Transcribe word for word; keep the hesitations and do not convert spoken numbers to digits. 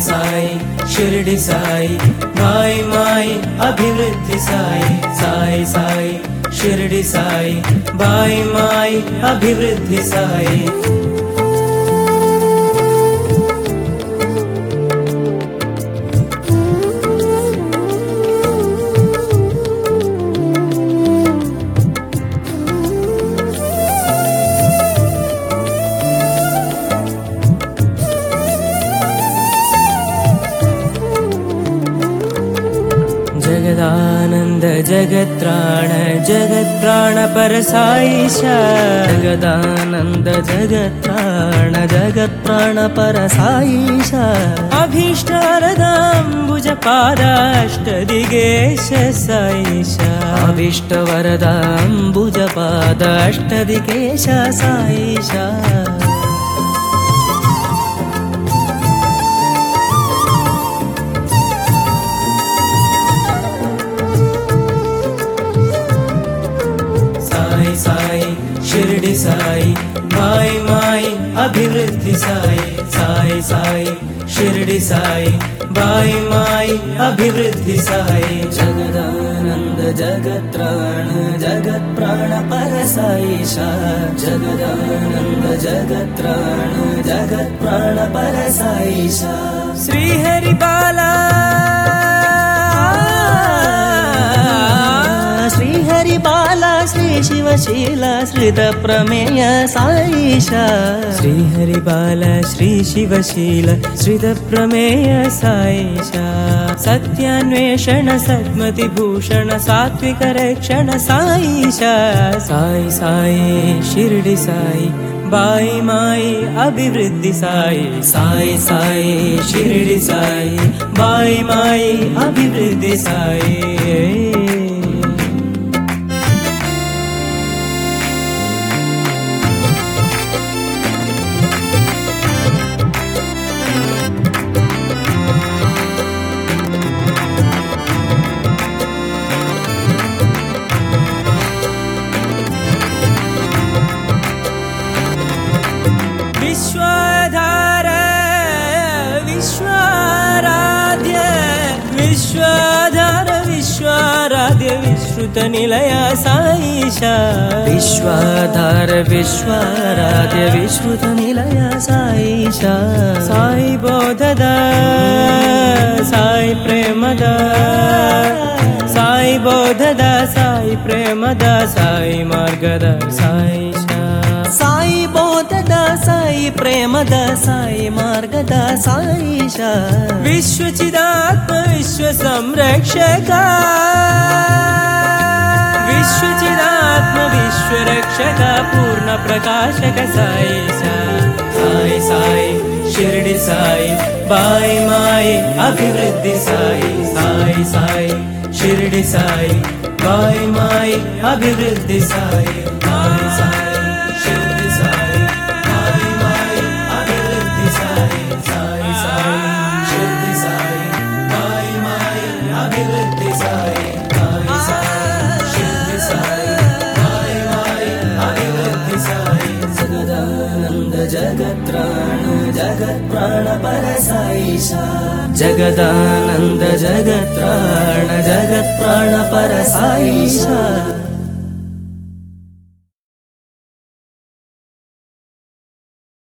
साई शिरडी साई माई माई अभिवृद्धि साई साई साई शिरडी साई बाई माई अभिवृद्धि साई जगदानंद जगत्राण जगत्प्राण पर साईशा जगदानंद जगत्राण जगत्प्राण पर साईशा अभीष्टवरदाम्बुज पादाष्ट दिगेश साईशा अभीष्टवरदाम्बुज पादाष्ट दिगेश साईशा साई शिरडी साई माई माई अभिवृद्धि साई साई साई शिरडी साई बाई माई अभिवृद्धि साई जगदानंद जगत्राण जगत्प्राण पर साईशा जगदानंद जगत्राण जगत्प्राण पर साईशा श्री हरि बाला श्री हरि बाला श्री शिवशीला श्रित प्रमेय साईशा श्री हरि बाला श्री शिवशीला श्रित प्रमेय साईशा सत्यान्वेषण सद्मति भूषण सात्विक रक्षण साईशा साई साई शिरडी साई बाई माई अभिवृद्धि साई साई साई शिरडी साई बाई माई अभिवृद्धि साई विश्वाधार विश्वाराध्य विश्वाधार विश्वाराध्य विश्रुत निलय साईशा विश्वाधार विश्वाराध्य विश्रुत निलय साईशा साई बोधदा साई प्रेमदा साई बोधदा साई प्रेमदा साई मार्गदा साईशा साई बोधदा साई प्रेमदा साई मार्गदा साईशा विश्वचिदात्म विश्व संरक्षका विश्वचिदात्म विश्व रक्षका पूर्ण प्रकाशक साईशा साई साई शिरडी साई बाई माई अभिवृद्धि साई साई साई शिरडी साई बाई माई अभिवृद्धि साई साई साई शिरडी साई बाई माई अभिवृद्धि साई साई साई शिरडी साई बाई माई अभिवृद्धि साई साई साई शिरडी साई बाई माई अभिवृद्धि साई जगदानंद जगत्राण जगत्प्राण पर साईशा जगदानंद जगत्राण जगत्प्राण पर साईशा।